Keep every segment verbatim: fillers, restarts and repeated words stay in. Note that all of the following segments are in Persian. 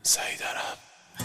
سعید عرب.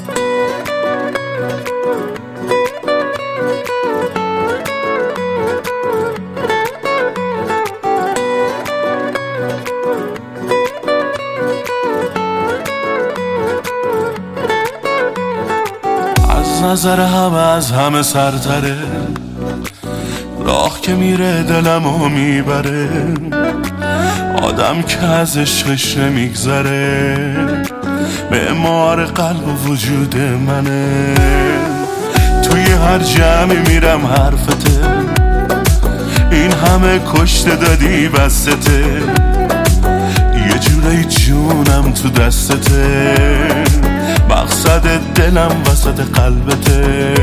از نظر همه از همه سرتره، راه که میره دلمو میبره، آدم که از عشقش نمیگذره، معمار قلب و وجود منه. توی هر جمعی میرم حرفته، این همه کشته دادی بستته، یه جوری جونم تو دستته، مقصد دلم وسط قلبته.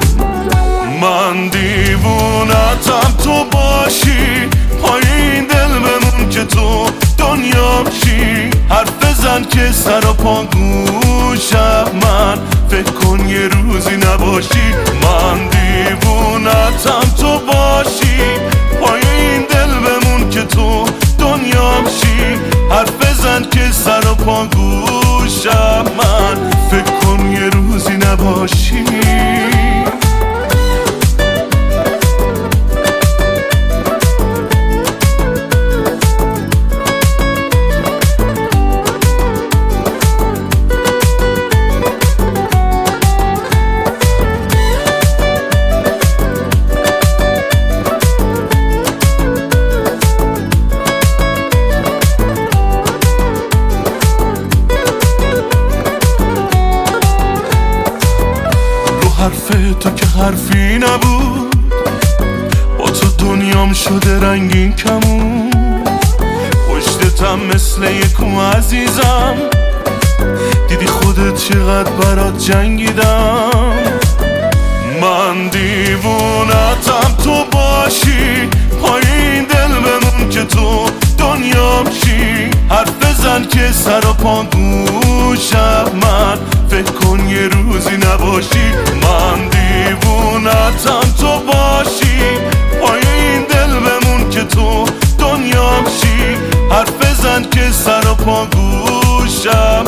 من دیوونتم تو باشی، پای این دل بمون که تو دنیا بشی، حرف بزن که سر و پا گوشم، من فکر کن یه روزی نباشی. من دیوونتم تو باشی، پای این دل بمون که تو دنیا بشی، حرف بزن که سر و پا گوشم، من فکر کن یه روزی نباشی. حرف تو که حرفی نبود، با تو دنیام شده رنگین کمون، پشتتم مثل یکم عزیزم، دیدی خودت چقدر برات جنگیدم. من دیوونتم تو باشی، پای این دل بمون که تو دنیا بشی، حرف بزن که سر و پا گوشم، من فکر کن یه روزی نباشی. من دیوونتم تو باشی، پای این دل بمون که تو دنیا بشی، حرف بزن که سر و پا گوشم،